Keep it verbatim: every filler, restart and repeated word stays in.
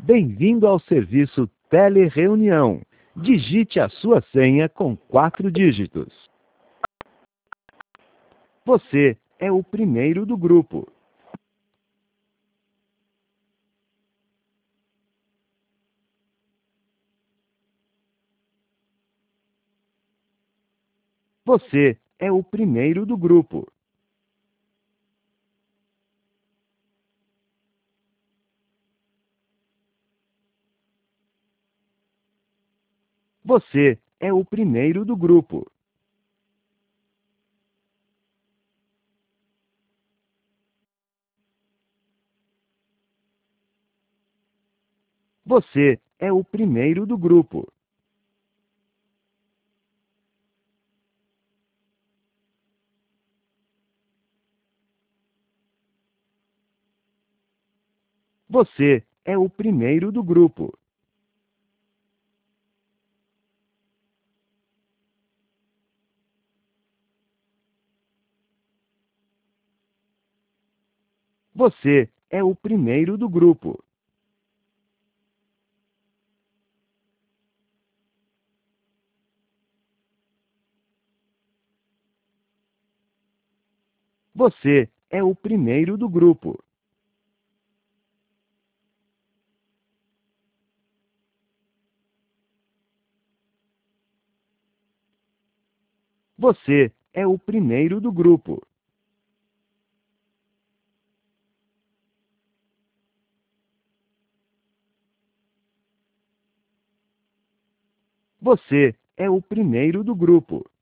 Bem-vindo ao serviço Telereunião. Digite a sua senha com quatro dígitos. Você é o primeiro do grupo. Você é o primeiro do grupo. Você é o primeiro do grupo. Você é o primeiro do grupo. Você é o primeiro do grupo. Você é o primeiro do grupo. Você é o primeiro do grupo. Você é o primeiro do grupo. Você é o primeiro do grupo.